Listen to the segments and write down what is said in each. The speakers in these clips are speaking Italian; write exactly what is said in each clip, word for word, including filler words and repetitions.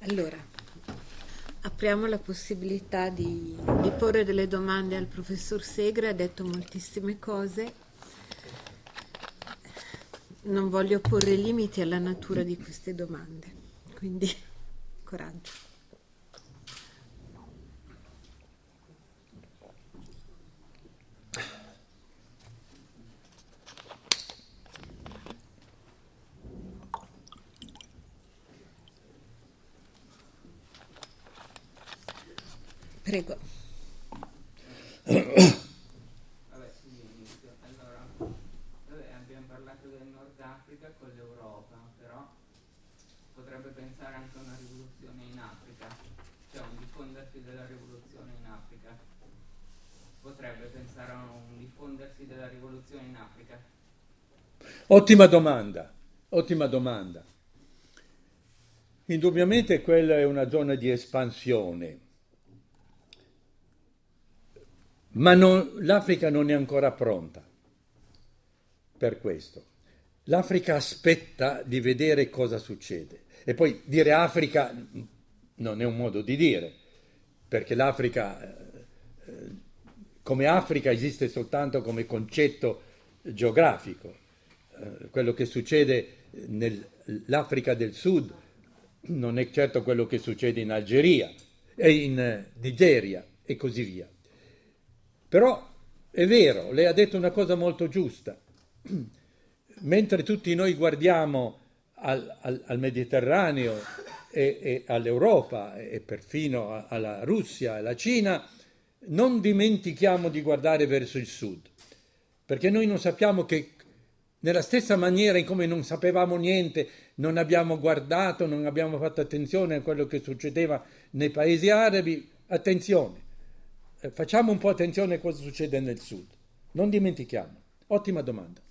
Allora, apriamo la possibilità di, di porre delle domande al professor Segre, ha detto moltissime cose. Non voglio porre limiti alla natura di queste domande, quindi coraggio. Prego. Vabbè, quindi inizio. Allora, vabbè, abbiamo parlato del Nord Africa con l'Europa, però potrebbe pensare anche a una rivoluzione in Africa, cioè un diffondersi della rivoluzione in Africa. Potrebbe pensare a un diffondersi della rivoluzione in Africa. Ottima domanda, ottima domanda. Indubbiamente quella è una zona di espansione. Ma non, l'Africa non è ancora pronta per questo. L'Africa aspetta di vedere cosa succede. E poi dire Africa non è un modo di dire, perché l'Africa, eh, come Africa, esiste soltanto come concetto geografico. Eh, quello che succede nell'Africa del Sud non è certo quello che succede in Algeria, e in Nigeria e così via. Però è vero, lei ha detto una cosa molto giusta. Mentre tutti noi guardiamo al, al, al Mediterraneo e, e all'Europa e perfino a, alla Russia e alla Cina, non dimentichiamo di guardare verso il sud, perché noi non sappiamo che nella stessa maniera in come non sapevamo niente, non abbiamo guardato, non abbiamo fatto attenzione a quello che succedeva nei paesi arabi, attenzione. Facciamo un po' attenzione a cosa succede nel sud. Non dimentichiamo. Ottima domanda.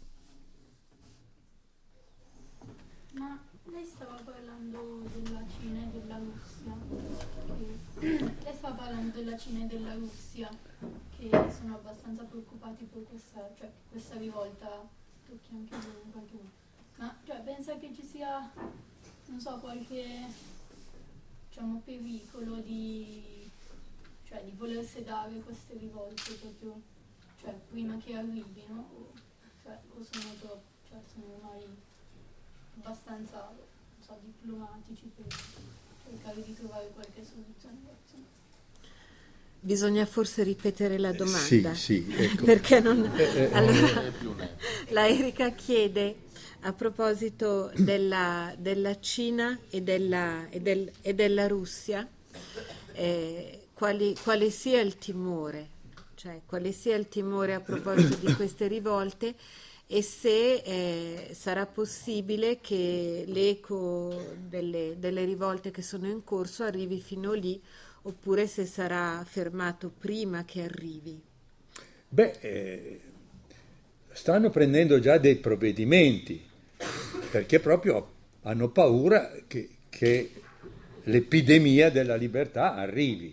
Ma lei stava parlando della Cina e della Russia. Che... lei stava parlando della Cina e della Russia, che sono abbastanza preoccupati per questa, cioè, questa rivolta. Tocchi anche voi in qualche modo. Ma cioè, pensa che ci sia, non so, qualche, diciamo, pericolo di... cioè di voler sedare queste rivolte proprio, cioè prima che arrivino, o, cioè, o sono troppo, cioè sono ormai abbastanza, non so, diplomatici per cercare di trovare qualche soluzione. Bisogna forse ripetere la domanda, sì, sì, ecco. Perché non... Allora, la Erika chiede a proposito della, della Cina e della, e del, e della Russia, eh, Quali, quale sia il timore, cioè quale sia il timore a proposito di queste rivolte e se eh, sarà possibile che l'eco delle, delle rivolte che sono in corso arrivi fino lì oppure se sarà fermato prima che arrivi. Beh, eh, stanno prendendo già dei provvedimenti perché proprio hanno paura che, che l'epidemia della libertà arrivi.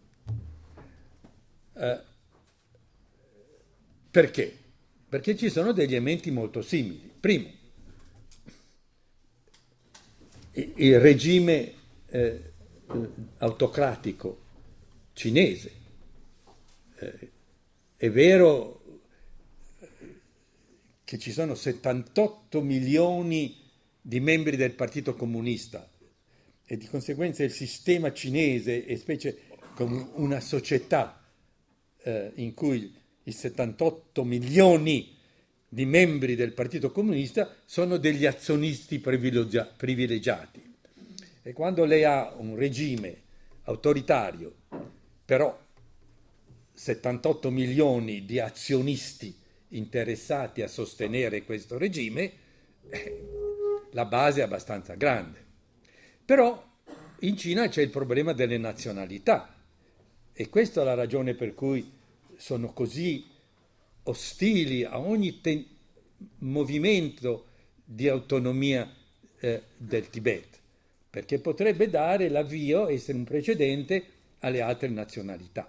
Uh, perché? Perché ci sono degli elementi molto simili. Primo, il regime eh, autocratico cinese. Eh, è vero che ci sono settantotto milioni di membri del Partito Comunista e di conseguenza il sistema cinese è specie come una società Eh, in cui i settantotto milioni di membri del Partito Comunista sono degli azionisti privilegia- privilegiati. E quando lei ha un regime autoritario, però settantotto milioni di azionisti interessati a sostenere questo regime, eh, la base è abbastanza grande. Però in Cina c'è il problema delle nazionalità. E questa è la ragione per cui sono così ostili a ogni te- movimento di autonomia eh, del Tibet, perché potrebbe dare l'avvio, essere un precedente alle altre nazionalità.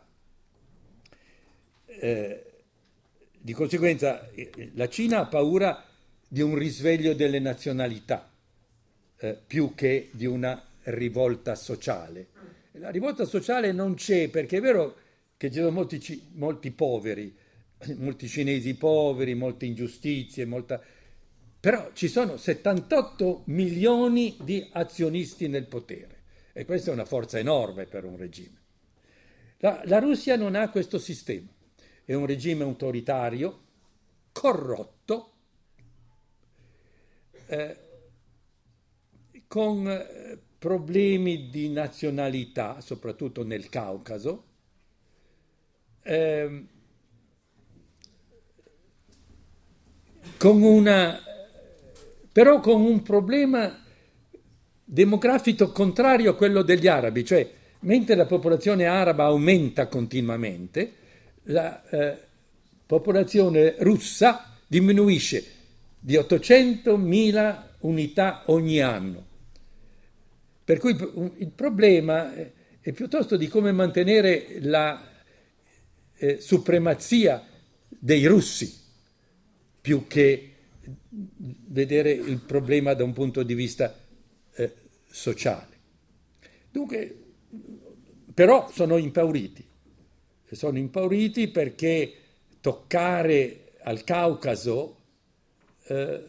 Eh, di conseguenza eh, la Cina ha paura di un risveglio delle nazionalità, eh, più che di una rivolta sociale. La rivolta sociale non c'è, perché è vero che ci sono molti, molti poveri, molti cinesi poveri, molte ingiustizie, molta... però ci sono settantotto milioni di azionisti nel potere e questa è una forza enorme per un regime. La, la Russia non ha questo sistema, è un regime autoritario, corrotto, eh, con eh, problemi di nazionalità, soprattutto nel Caucaso, eh, con una, però con un problema demografico contrario a quello degli arabi, cioè mentre la popolazione araba aumenta continuamente, la eh, popolazione russa diminuisce di ottocentomila unità ogni anno. Per cui il problema è piuttosto di come mantenere la eh, supremazia dei russi, più che vedere il problema da un punto di vista eh, sociale. Dunque, però sono impauriti. Sono impauriti perché toccare al Caucaso eh,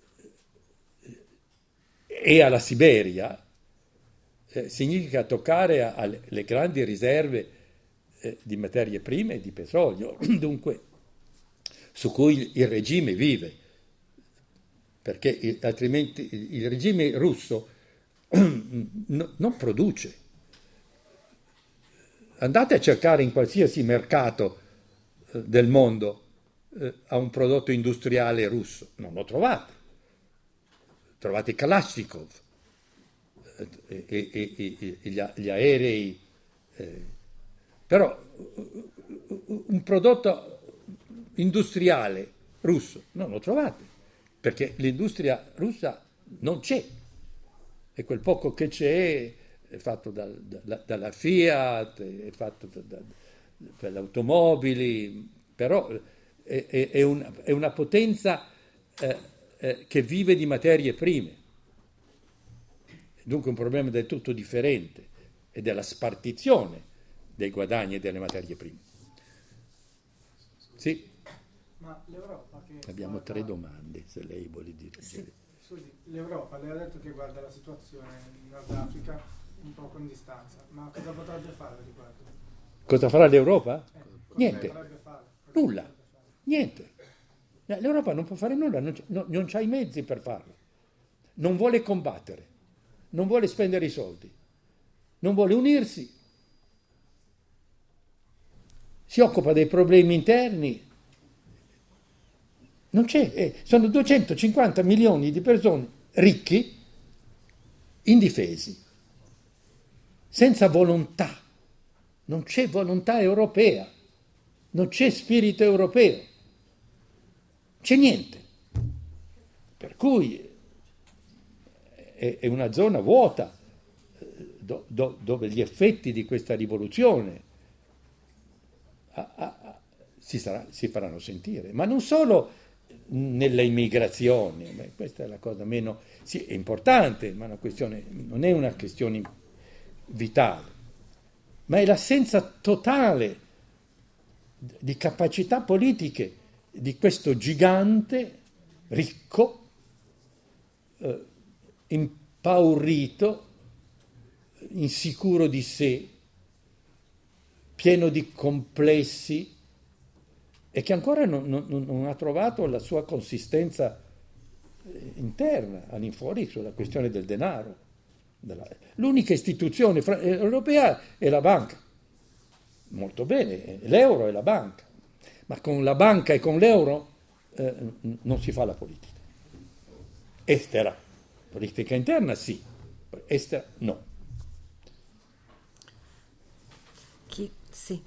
e alla Siberia eh, significa toccare alle grandi riserve eh, di materie prime e di petrolio, dunque su cui il regime vive, perché il, altrimenti il, il regime russo no, non produce. Andate a cercare in qualsiasi mercato eh, del mondo eh, a un prodotto industriale russo, non lo trovate. Trovate Kalashnikov eh, e, e, e, e gli, gli aerei, eh, però un prodotto industriale russo non lo trovate, perché l'industria russa non c'è, e quel poco che c'è è fatto da, da, dalla Fiat, è fatto da, da, per le automobili, però è, è, è, una, è una potenza eh, eh, che vive di materie prime. Dunque un problema del tutto differente, è della spartizione dei guadagni e delle materie prime. Sì? Ma l'Europa che Abbiamo guarda... tre domande, se lei vuole dire. Sì. Scusi, l'Europa, lei ha detto che guarda la situazione in Nord Africa un poco in distanza, ma cosa potrebbe fare riguardo? Cosa farà l'Europa? Eh, Niente. potrebbe fare? Nulla. Potrebbe fare? Niente. L'Europa non può fare nulla, non, c'è- no- non c'ha i mezzi per farlo. Non vuole combattere, non vuole spendere i soldi, non vuole unirsi, si occupa dei problemi interni. Non c'è, eh, sono duecentocinquanta milioni di persone ricchi, indifesi, senza volontà. Non c'è volontà europea, non c'è spirito europeo, c'è niente. Per cui è, è una zona vuota eh, do- do- dove gli effetti di questa rivoluzione a- a- a- si, sarà- si faranno sentire, ma non solo nelle immigrazioni, beh, questa è la cosa meno, sì, è importante, ma una questione, non è una questione vitale, ma è l'assenza totale di capacità politiche di questo gigante ricco, eh, impaurito, insicuro di sé, pieno di complessi, e che ancora non, non, non ha trovato la sua consistenza interna, all'infuori, sulla questione del denaro. Della... L'unica istituzione fra... europea è la banca. Molto bene, l'euro è la banca. Ma con la banca e con l'euro eh, non si fa la politica. Estera. Politica interna sì, estera no. Chi? Sì.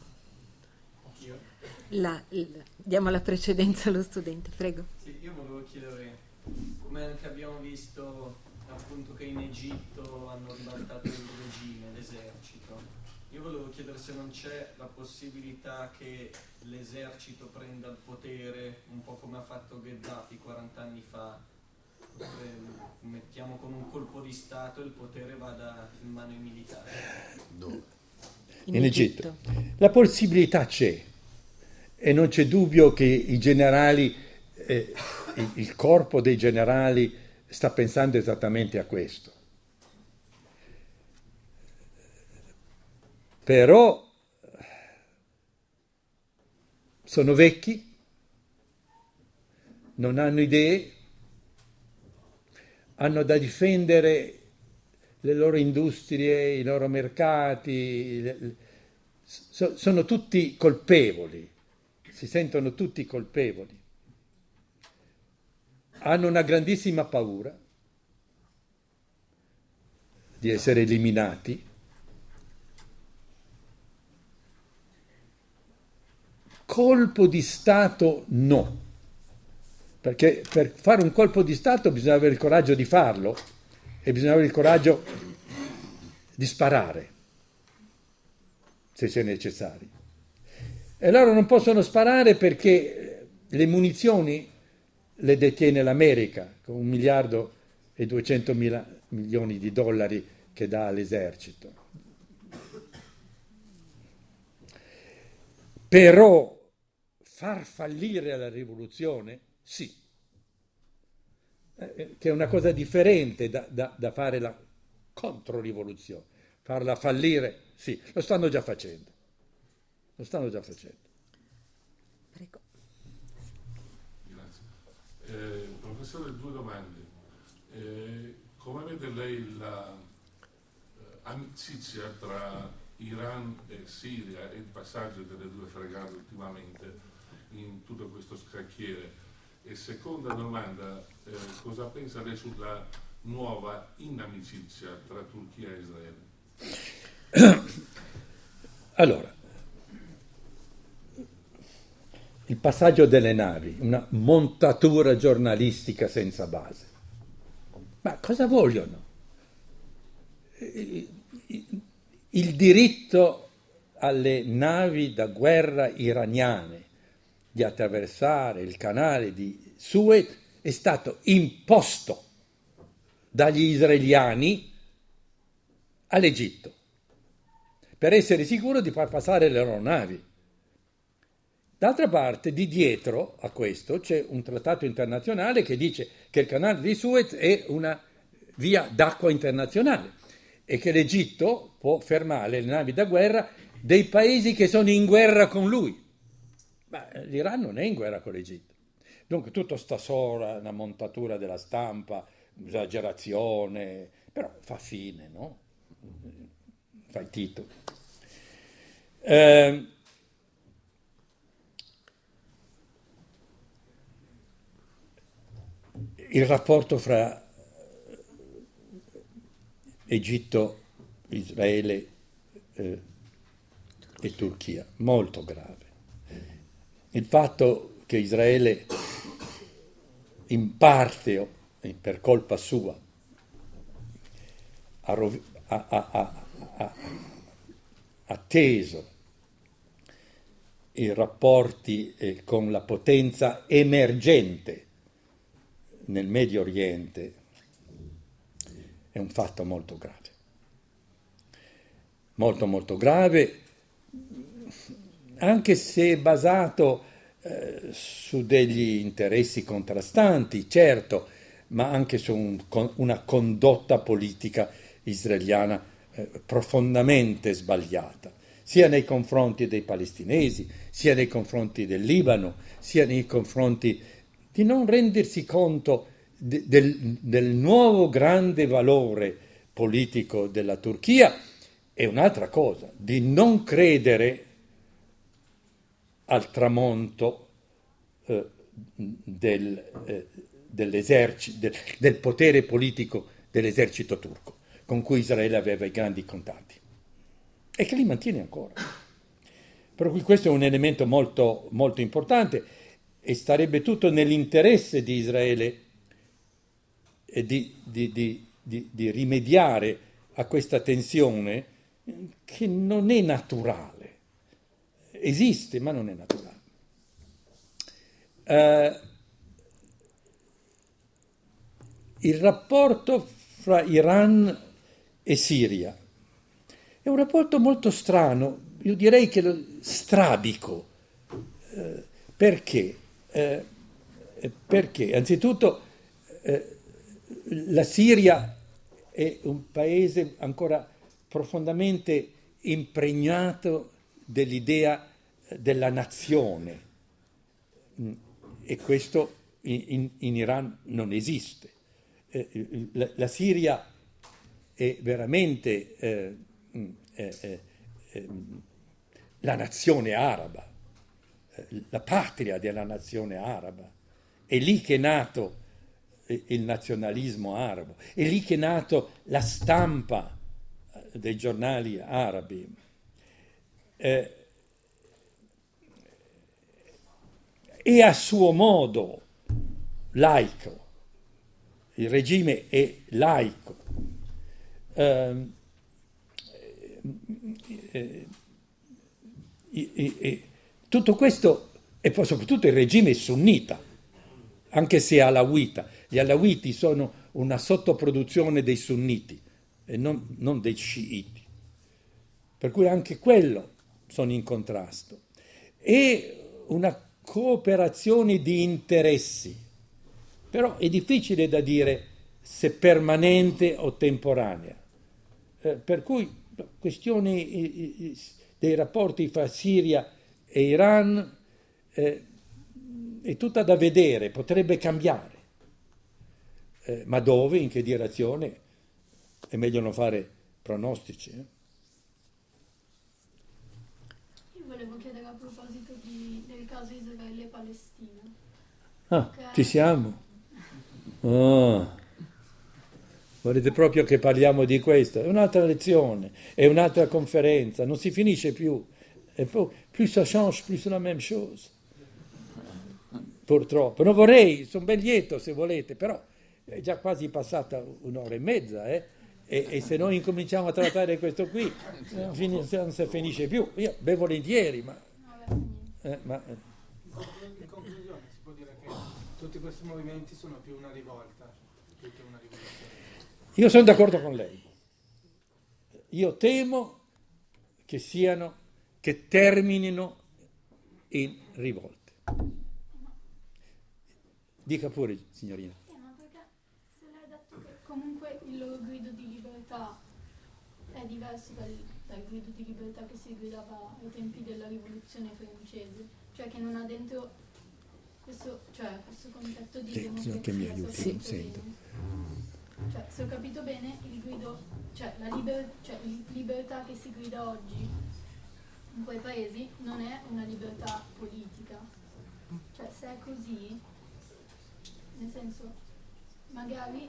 La, la, diamo la precedenza allo studente, prego. Sì, io volevo chiedere, come anche abbiamo visto appunto che in Egitto hanno ribaltato il regime, l'esercito, io volevo chiedere se non c'è la possibilità che l'esercito prenda il potere un po' come ha fatto Gheddafi quaranta anni fa, oppure, come mettiamo con un colpo di Stato il potere vada in mano ai militari. Dove? In, in Egitto. Egitto. La possibilità c'è e non c'è dubbio che i generali, eh, il, il corpo dei generali sta pensando esattamente a questo. Però sono vecchi, non hanno idee, hanno da difendere le loro industrie, i loro mercati, le, so, sono tutti colpevoli, si sentono tutti colpevoli, hanno una grandissima paura di essere eliminati. Colpo di Stato no, perché per fare un colpo di Stato bisogna avere il coraggio di farlo e bisogna avere il coraggio di sparare, se c'è necessario. E loro non possono sparare perché le munizioni le detiene l'America, con un miliardo e duecentomila milioni di dollari che dà all'esercito. Però far fallire la rivoluzione, sì, eh, che è una cosa differente da, da, da fare la controrivoluzione. Farla fallire, sì, lo stanno già facendo. Lo stanno già facendo. Prego. Grazie. Eh, professore, due domande. Eh, come vede lei la eh, amicizia tra Iran e Siria e il passaggio delle due fregate ultimamente in tutto questo scacchiere? E seconda domanda, eh, cosa pensa lei sulla nuova inimicizia tra Turchia e Israele? Allora, il passaggio delle navi, una montatura giornalistica senza base. Ma cosa vogliono? Il diritto alle navi da guerra iraniane di attraversare il canale di Suez è stato imposto dagli israeliani all'Egitto per essere sicuro di far passare le loro navi. D'altra parte, di dietro a questo c'è un trattato internazionale che dice che il canale di Suez è una via d'acqua internazionale e che l'Egitto può fermare le navi da guerra dei paesi che sono in guerra con lui. Ma l'Iran non è in guerra con l'Egitto. Dunque tutto sta sopra una montatura della stampa, esagerazione, però fa fine, no? Fa i titoli. Eh, il rapporto fra Egitto, Israele eh, e Turchia, molto grave. Il fatto che Israele in parte o per colpa sua ha, rov- ha, ha, ha, ha atteso i rapporti eh, con la potenza emergente nel Medio Oriente è un fatto molto grave, molto molto grave, anche se è basato eh, su degli interessi contrastanti, certo, ma anche su un, con, una condotta politica israeliana eh, profondamente sbagliata, sia nei confronti dei palestinesi, sia nei confronti del Libano, sia nei confronti di non rendersi conto de, del, del nuovo grande valore politico della Turchia, e un'altra cosa, di non credere al tramonto eh, del, eh, dell'esercito, del, del potere politico dell'esercito turco, con cui Israele aveva i grandi contatti, e che li mantiene ancora. Per cui questo è un elemento molto, molto importante, e starebbe tutto nell'interesse di Israele e di, di, di, di, di rimediare a questa tensione che non è naturale, esiste ma non è naturale. Uh, il rapporto fra Iran e Siria è un rapporto molto strano, io direi che lo, strabico. Eh, perché? Eh, perché? Anzitutto eh, la Siria è un paese ancora profondamente impregnato dell'idea della nazione, e questo in, in, in Iran non esiste. Eh, la, la Siria è veramente eh, eh, eh, eh, la nazione araba, eh, la patria della nazione araba. È lì che è nato il nazionalismo arabo, è lì che è nato la stampa dei giornali arabi. Eh, è a suo modo laico, il regime è laico. Eh, eh, eh, eh, tutto questo, e poi soprattutto il regime è sunnita, anche se è alawita. Gli alawiti sono una sottoproduzione dei sunniti e non, non dei sciiti, per cui anche quello sono in contrasto. E una cooperazione di interessi, però è difficile da dire se permanente o temporanea, eh, per cui la questione eh, dei rapporti fra Siria e Iran eh, è tutta da vedere, potrebbe cambiare, eh, ma dove, in che direzione, è meglio non fare pronostici. Eh? Volevo chiedere a proposito di, del caso Israele e Palestina. Ah, Perché... ci siamo? Oh, volete proprio che parliamo di questo? È un'altra lezione, è un'altra conferenza, non si finisce più. E poi, più ça change, più c'est la même chose. Purtroppo. Non vorrei, sono ben lieto se volete, però è già quasi passata un'ora e mezza, eh? E, e se noi incominciamo a trattare questo qui non, fin- non si finisce più. Io ben volentieri, ma, eh, ma eh. In conclusione si può dire che tutti questi movimenti sono più una rivolta più che una rivoluzione. Io sono d'accordo con lei. Io temo che siano, che terminino in rivolte. Dica pure, signorina. Eh, ma perché se lei ha detto che comunque il loro grido di libertà è diverso dal, dal grido di libertà che si gridava ai tempi della rivoluzione francese, cioè che non ha dentro questo, cioè, questo concetto di Sì, democrazia. che mi aiuti, se ho non capito sento. bene. Cioè, se ho capito bene, il grido, cioè la liber, cioè, il libertà che si grida oggi in quei paesi non è una libertà politica. Cioè, se è così, nel senso, magari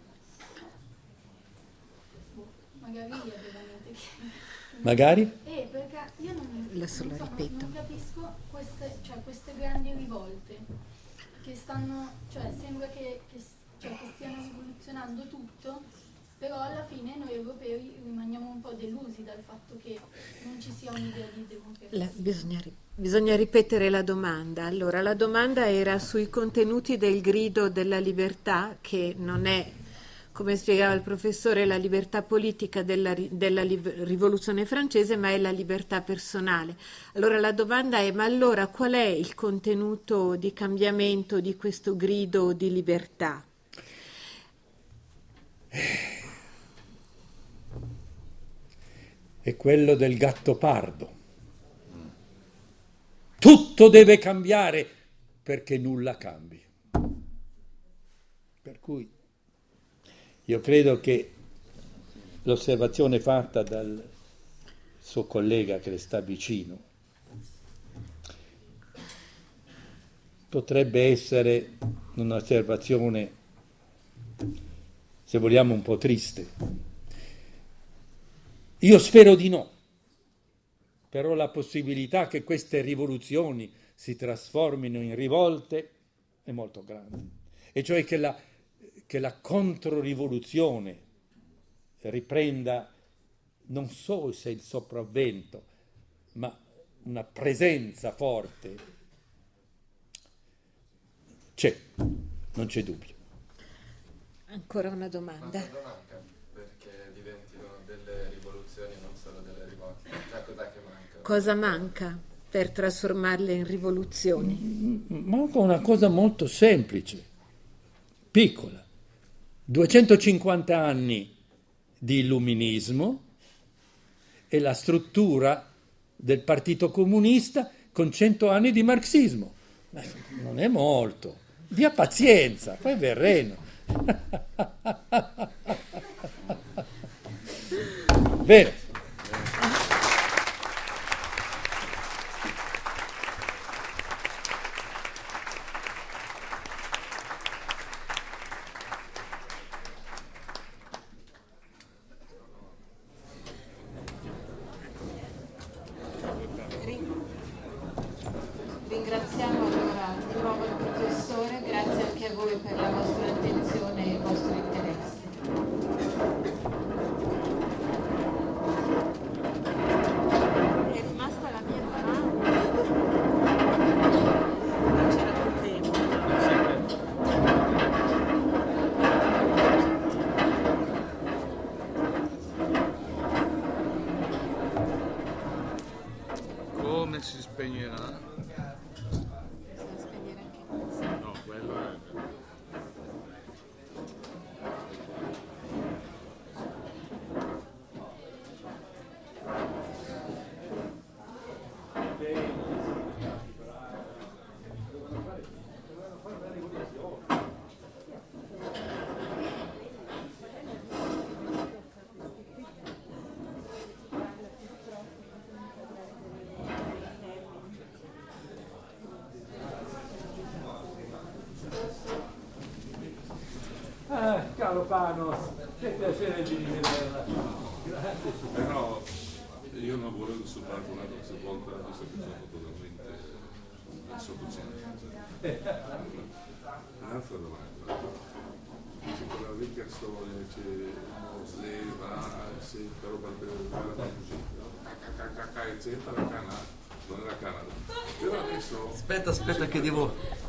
boh, magari è veramente che Magari? eh, perché io non, Adesso non, lo so, ripeto. non, non capisco queste, cioè, queste grandi rivolte che stanno, cioè sembra che, che, cioè, che stiano rivoluzionando tutto, però alla fine noi europei rimaniamo un po' delusi dal fatto che non ci sia un'idea di democrazia. La- bisogna, ri- bisogna ripetere la domanda. Allora, la domanda era sui contenuti del grido della libertà, che non è, come spiegava il professore, la libertà politica della, ri- della li- rivoluzione francese, ma è la libertà personale. Allora la domanda è: ma allora qual è il contenuto di cambiamento di questo grido di libertà? È quello del Gattopardo. Tutto deve cambiare perché nulla cambi. Per cui io credo che l'osservazione fatta dal suo collega che le sta vicino potrebbe essere un'osservazione, se vogliamo, un po' triste. Io spero di no, però la possibilità che queste rivoluzioni si trasformino in rivolte è molto grande, e cioè che la, che la controrivoluzione riprenda non solo se il sopravvento, ma una presenza forte. C'è, non c'è dubbio. Ancora una domanda. Ma cosa manca perché diventino delle rivoluzioni, non solo delle rivolte? Cioè, cos'è che manca? Cosa manca per trasformarle in rivoluzioni? Manca una cosa molto semplice, piccola. duecentocinquanta anni di illuminismo e la struttura del Partito Comunista con cento anni di marxismo. Ma non è molto. Dia pazienza, poi verremo. Bene. Ringraziamo allora di nuovo il professore, grazie anche a voi per la vostra attenzione e il vostro interesse. È rimasta la mia mano. Non c'era più tempo. Come si spegnerà? No, quello è... Ah, caro Panos, che piacere di rivederla. Grazie. Però io non volevo soltanto una terza volta, visto che sono totalmente soddisfatto. Un'altra domanda. C'è quella ricca storia, c'è Mosleva, c'è però per la musica, eccetera, Canada, non era Canada. Però adesso... Aspetta, aspetta che devo...